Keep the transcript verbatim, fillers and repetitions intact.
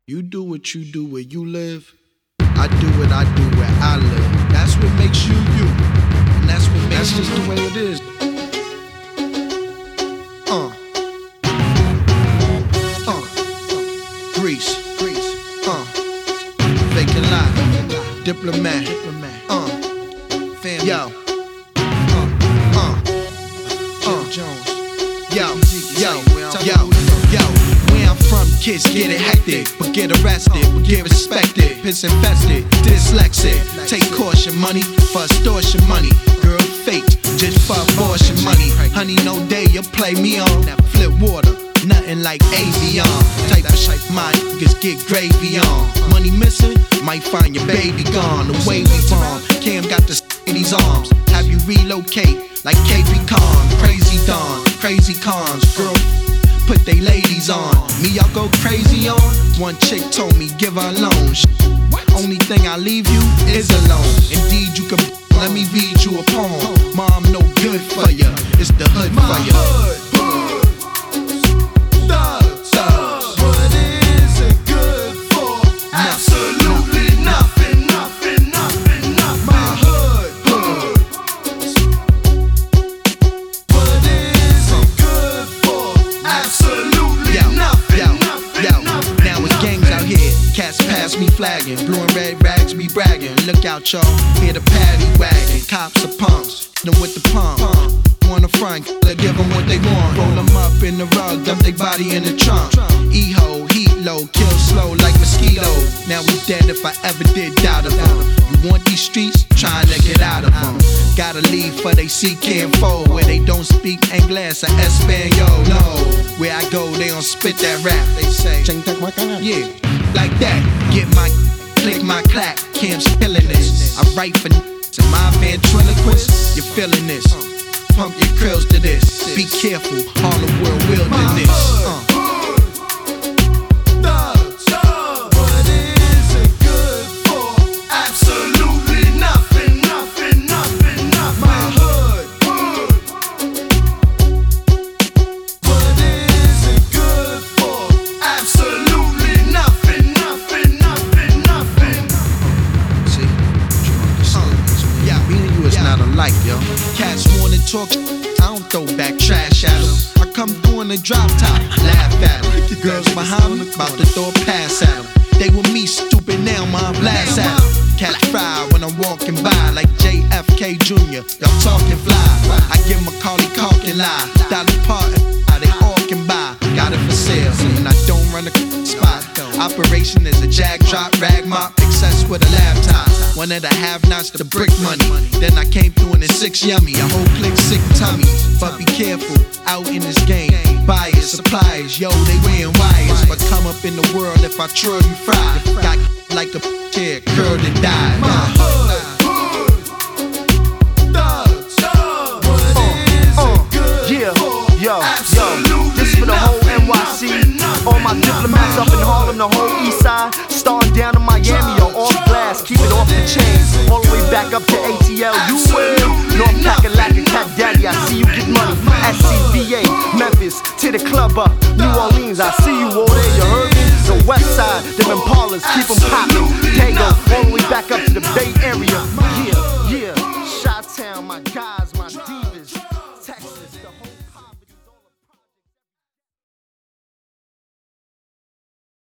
You do what you do where you live. I do what I do where I live. That's what makes you you. And that's what makes That's just the way it is. Uh. Uh. Grease. Grease. Uh. Vacant lie. Diplomat. Uh. Family. Yo. Uh. Uh. Uh. Jones. Yo. Yo. Yo. Yo. Where I'm from, kids get it hectic, but get arrested, but get respected. Piss infested, dyslexic. Take caution, money for extortion money. Girl faked, just for abortion money. Honey, no day you play me on. Flip water, nothing like Avion. Type of shit my niggas get gravy on. Money missing, might find your baby gone. The way we bomb, Cam got the in these arms. Have you relocate like K B Khan? Crazy Dawn, crazy cons. Girl, put they ladies on. Me, I'll go crazy on. One chick told me, give her a loan. Only thing I leave you is alone. Indeed, you can let me read you a poem. Mom, no good for ya. It's the hood for ya. Thugs, thugs. What is it good for? Absolutely nothing, nothing, nothing, nothing. My hood, hood. What is it good for? Absolutely yo, nothing, yo, nothing, yo. Nothing. Now it's gangs out here. Cats pass me flagging. Blue and red rags be bragging. Look out, y'all. Hear the paddy wagon. Cops are punks. Know with the pump. Wanna front, give them what they want. Roll them up in the rug, dump they body in the trunk. E-ho, heat low, kill slow like mosquito. Now we dead if I ever did doubt of them. You want these streets? Trying to get out of them. Gotta leave for they see can't fold. Where they don't speak English or Espanol. No, where I go they don't spit that rap. They say, yeah, like that. Get my, click my clap. Cam's killing this. I write for in my ventriloquist. You're feeling this. Pump your krills to this. Be careful, Harlem world wilderness. Uh. Thugs, thugs. What is it good for? Absolutely nothing, nothing, nothing, nothing. My hood, hood. What is it good for? Absolutely nothing, nothing, nothing, nothing. See, uh. yeah, me and you is not alike, yo. Cats wanna talk, I don't throw back trash at them. I come through in the drop top, laugh at them. Girls behind me, about to throw a pass at them. They with me, stupid now, my blast at them. Catch fry when I'm walking by, like J F K Junior Y'all talking fly. I give Macaulay Culkin lie. Dolly Parton, they all can buy. Got it for sale, and I don't run a spot. Operation is a jag drop, rag mop, excess with a laptop. One of the have-nots, the brick money. Then I came through in a six yummy, a whole clique sick tummy. But be careful, out in this game. Buyers, suppliers, yo, they wearing wires. But come up in the world if I twirl you fry. Got like a chair, curled and died. My hood, hood, thugs, thugs. What is it good yeah, for? yo, yo, this for the whole N Y C. All my diplomats up in Harlem, the whole east side. Starting down in Miami, yo, off glass, keep it off the chain. All the way back up to A T L, you will. North Kakalaka, Cat Daddy, I see you get money. S C V A, Memphis, to the club up. New Orleans, I see you